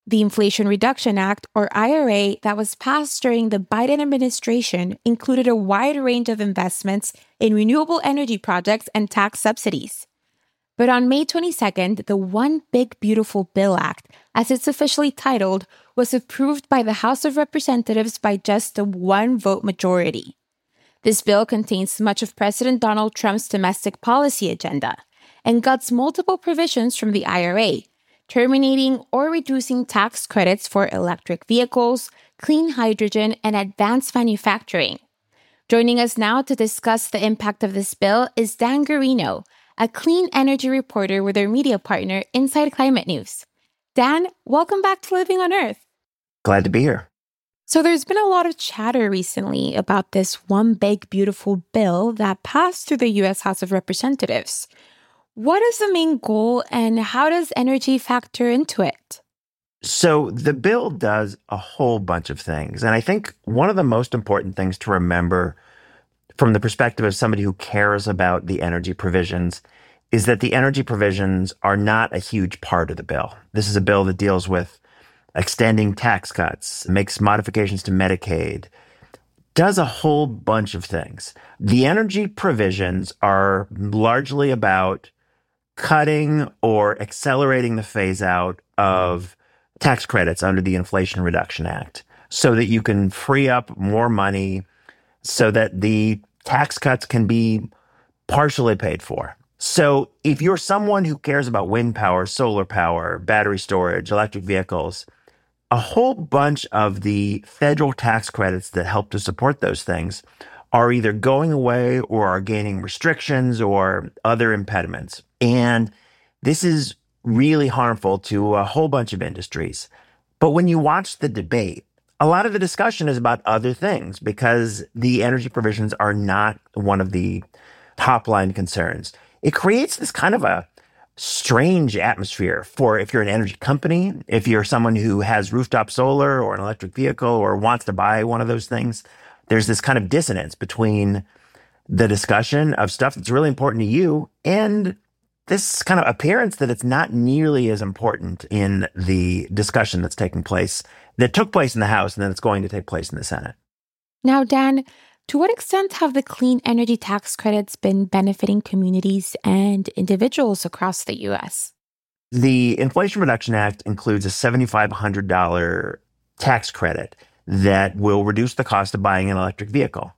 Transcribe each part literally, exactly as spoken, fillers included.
The Inflation Reduction Act, or I R A, that was passed during the Biden administration included a wide range of investments in renewable energy projects and tax subsidies. But on May twenty-second, the One Big Beautiful Bill Act, as it's officially titled, was approved by the House of Representatives by just a one-vote majority. This bill contains much of President Donald Trump's domestic policy agenda and guts multiple provisions from the I R A, terminating or reducing tax credits for electric vehicles, clean hydrogen, and advanced manufacturing. Joining us now to discuss the impact of this bill is Dan Guarino, a clean energy reporter with our media partner, Inside Climate News. Dan, welcome back to Living on Earth. Glad to be here. So there's been a lot of chatter recently about this One Big Beautiful Bill that passed through the U S House of Representatives. What is the main goal and how does energy factor into it? So the bill does a whole bunch of things. And I think one of the most important things to remember from the perspective of somebody who cares about the energy provisions is that the energy provisions are not a huge part of the bill. This is a bill that deals with extending tax cuts, makes modifications to Medicaid, does a whole bunch of things. The energy provisions are largely about cutting or accelerating the phase out of tax credits under the Inflation Reduction Act so that you can free up more money so that the tax cuts can be partially paid for. So if you're someone who cares about wind power, solar power, battery storage, electric vehicles, a whole bunch of the federal tax credits that help to support those things are either going away or are gaining restrictions or other impediments. And this is really harmful to a whole bunch of industries. But when you watch the debate, a lot of the discussion is about other things because the energy provisions are not one of the top line concerns. It creates this kind of a strange atmosphere for if you're an energy company, if you're someone who has rooftop solar or an electric vehicle or wants to buy one of those things. There's this kind of dissonance between the discussion of stuff that's really important to you and this kind of appearance that it's not nearly as important in the discussion that's taking place, that took place in the House and then it's going to take place in the Senate. Now, Dan, to what extent have the clean energy tax credits been benefiting communities and individuals across the U S? The Inflation Reduction Act includes a seven thousand five hundred dollars tax credit that will reduce the cost of buying an electric vehicle.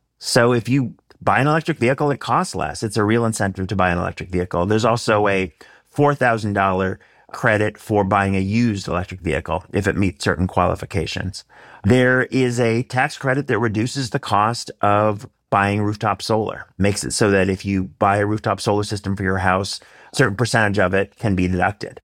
So if you buy an electric vehicle, it costs less. It's a real incentive to buy an electric vehicle. There's also a four thousand dollars credit for buying a used electric vehicle if it meets certain qualifications. There is a tax credit that reduces the cost of buying rooftop solar, makes it so that if you buy a rooftop solar system for your house, a certain percentage of it can be deducted.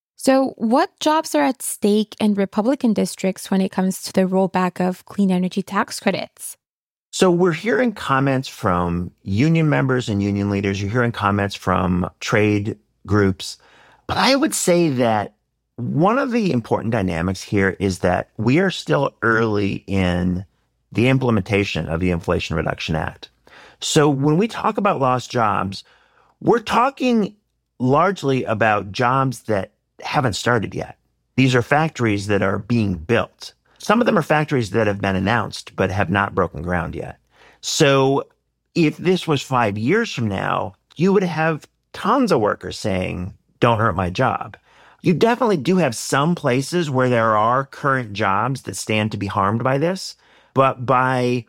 So what jobs are at stake in Republican districts when it comes to the rollback of clean energy tax credits? So we're hearing comments from union members and union leaders. You're hearing comments from trade groups. But I would say that one of the important dynamics here is that we are still early in the implementation of the Inflation Reduction Act. So when we talk about lost jobs, we're talking largely about jobs that haven't started yet. These are factories that are being built. Some of them are factories that have been announced but have not broken ground yet. So if this was five years from now, you would have tons of workers saying, don't hurt my job. You definitely do have some places where there are current jobs that stand to be harmed by this. But by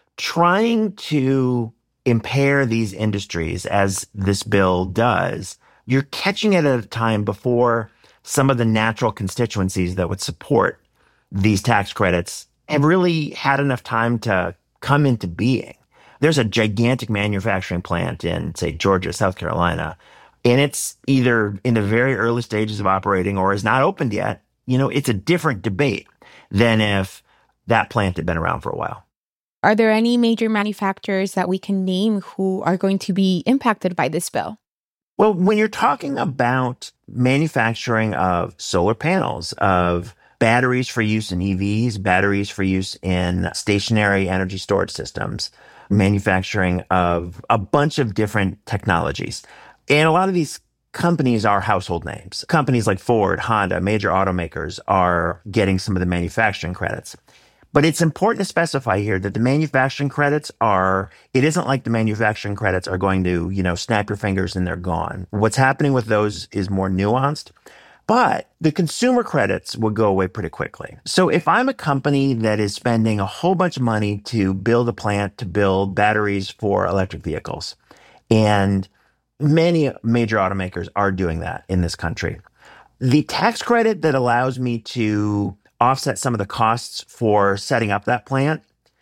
trying to impair these industries, as this bill does, you're catching it at a time before some of the natural constituencies that would support these tax credits have really had enough time to come into being. There's a gigantic manufacturing plant in, say, Georgia, South Carolina, and it's either in the very early stages of operating or is not opened yet. You know, it's a different debate than if that plant had been around for a while. Are there any major manufacturers that we can name who are going to be impacted by this bill? Well, when you're talking about manufacturing of solar panels, of batteries for use in E Vs, batteries for use in stationary energy storage systems, manufacturing of a bunch of different technologies. And a lot of these companies are household names. Companies like Ford, Honda, major automakers are getting some of the manufacturing credits. But it's important to specify here that the manufacturing credits are, it isn't like the manufacturing credits are going to, you know, snap your fingers and they're gone. What's happening with those is more nuanced. But the consumer credits will go away pretty quickly. So if I'm a company that is spending a whole bunch of money to build a plant to build batteries for electric vehicles, and many major automakers are doing that in this country, the tax credit that allows me to offset some of the costs for setting up that plant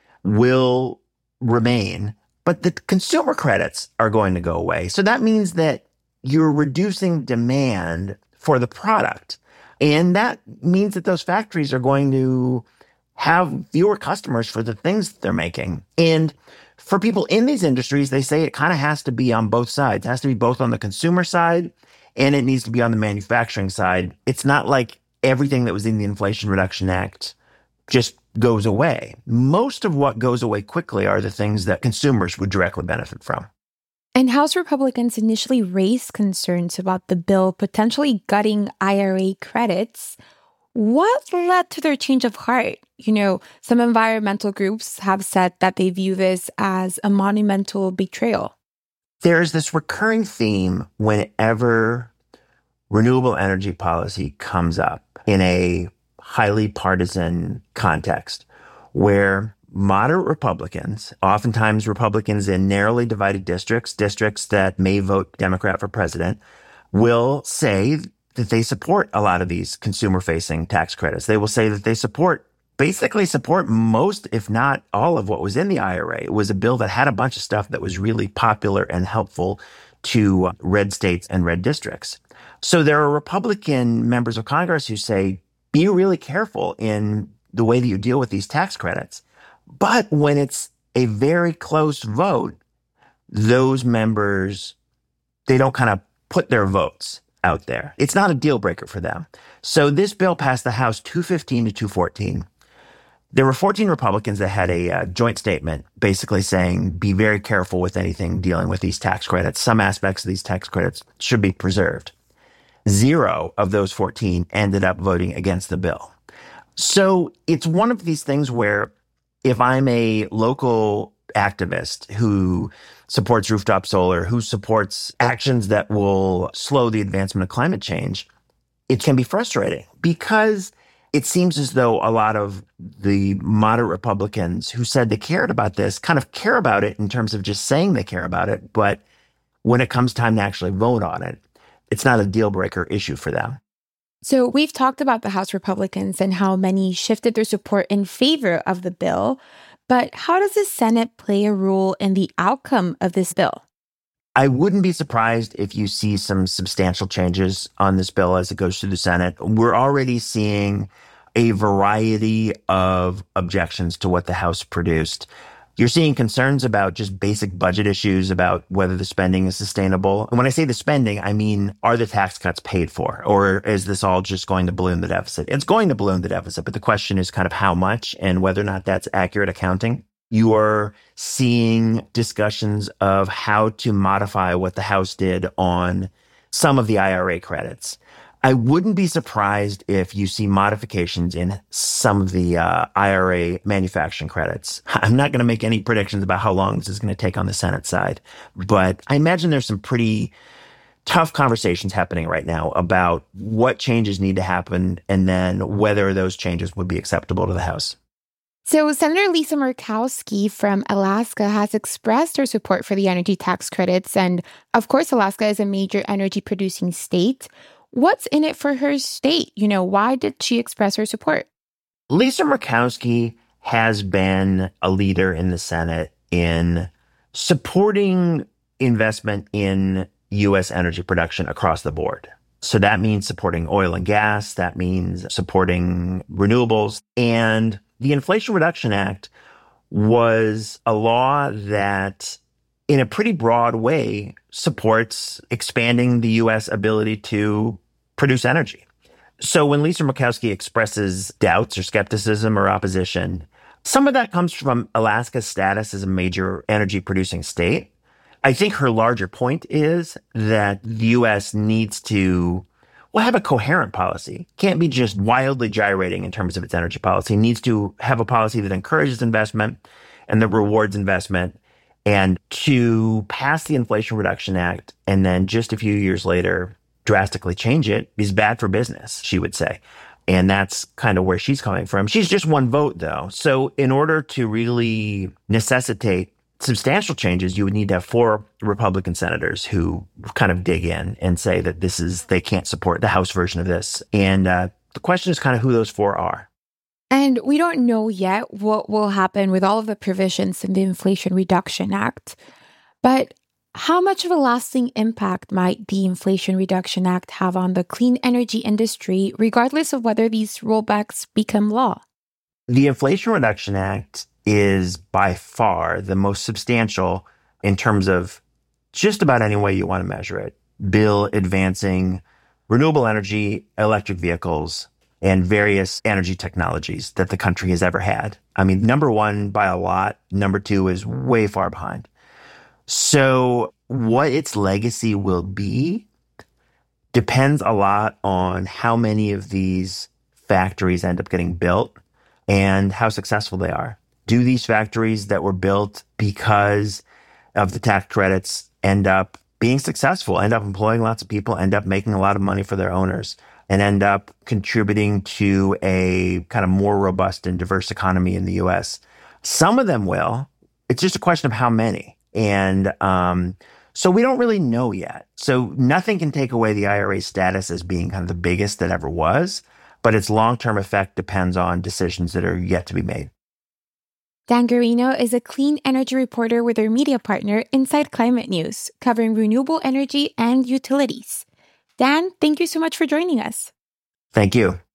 will remain, but the consumer credits are going to go away. So that means that you're reducing demand for the product. And that means that those factories are going to have fewer customers for the things that they're making. And for people in these industries, they say it kind of has to be on both sides. It has to be both on the consumer side and it needs to be on the manufacturing side. It's not like everything that was in the Inflation Reduction Act just goes away. Most of what goes away quickly are the things that consumers would directly benefit from. And House Republicans initially raised concerns about the bill potentially gutting I R A credits. What led to their change of heart? You know, some environmental groups have said that they view this as a monumental betrayal. There's this recurring theme whenever renewable energy policy comes up in a highly partisan context where moderate Republicans, oftentimes Republicans in narrowly divided districts, districts that may vote Democrat for president, will say that they support a lot of these consumer-facing tax credits. They will say that they support, basically support most, if not all of what was in the I R A. It was a bill that had a bunch of stuff that was really popular and helpful to red states and red districts. So there are Republican members of Congress who say, be really careful in the way that you deal with these tax credits. But when it's a very close vote, those members, they don't kind of put their votes out there. It's not a deal breaker for them. So this bill passed the House two fifteen to two fourteen. There were fourteen Republicans that had a uh, joint statement basically saying, be very careful with anything dealing with these tax credits. Some aspects of these tax credits should be preserved. Zero of those fourteen ended up voting against the bill. So it's one of these things where if I'm a local activist who supports rooftop solar, who supports actions that will slow the advancement of climate change, it can be frustrating because it seems as though a lot of the moderate Republicans who said they cared about this kind of care about it in terms of just saying they care about it. But when it comes time to actually vote on it, it's not a deal breaker issue for them. So we've talked about the House Republicans and how many shifted their support in favor of the bill. But how does the Senate play a role in the outcome of this bill? I wouldn't be surprised if you see some substantial changes on this bill as it goes through the Senate. We're already seeing a variety of objections to what the House produced. You're seeing concerns about just basic budget issues about whether the spending is sustainable. And when I say the spending, I mean, are the tax cuts paid for? Or is this all just going to balloon the deficit? It's going to balloon the deficit, but the question is kind of how much and whether or not that's accurate accounting. You are seeing discussions of how to modify what the House did on some of the I R A credits. I wouldn't be surprised if you see modifications in some of the uh, I R A manufacturing credits. I'm not going to make any predictions about how long this is going to take on the Senate side, but I imagine there's some pretty tough conversations happening right now about what changes need to happen and then whether those changes would be acceptable to the House. So Senator Lisa Murkowski from Alaska has expressed her support for the energy tax credits. And of course, Alaska is a major energy producing state. What's in it for her state? You know, why did she express her support? Lisa Murkowski has been a leader in the Senate in supporting investment in U S energy production across the board. So that means supporting oil and gas. That means supporting renewables. And the Inflation Reduction Act was a law that, in a pretty broad way, supports expanding the U S ability to produce energy. So when Lisa Murkowski expresses doubts or skepticism or opposition, some of that comes from Alaska's status as a major energy producing state. I think her larger point is that the U S needs to, well, have a coherent policy. Can't be just wildly gyrating in terms of its energy policy. It needs to have a policy that encourages investment and that rewards investment. And to pass the Inflation Reduction Act and then just a few years later drastically change it is bad for business, she would say. And that's kind of where she's coming from. She's just one vote, though. So in order to really necessitate substantial changes, you would need to have four Republican senators who kind of dig in and say that this is, they can't support the House version of this. And uh, the question is kind of who those four are. And we don't know yet what will happen with all of the provisions in the Inflation Reduction Act. But how much of a lasting impact might the Inflation Reduction Act have on the clean energy industry, regardless of whether these rollbacks become law? The Inflation Reduction Act is by far the most substantial in terms of just about any way you want to measure it. Bill advancing renewable energy, electric vehicles, and various energy technologies that the country has ever had. I mean, number one by a lot. Number two is way far behind. So what its legacy will be depends a lot on how many of these factories end up getting built and how successful they are. Do these factories that were built because of the tax credits end up being successful, end up employing lots of people, end up making a lot of money for their owners, and end up contributing to a kind of more robust and diverse economy in the U S? Some of them will. It's just a question of how many. And um, so we don't really know yet. So nothing can take away the I R A's status as being kind of the biggest that ever was, but its long-term effect depends on decisions that are yet to be made. Dan Guarino is a clean energy reporter with our media partner, Inside Climate News, covering renewable energy and utilities. Dan, thank you so much for joining us. Thank you.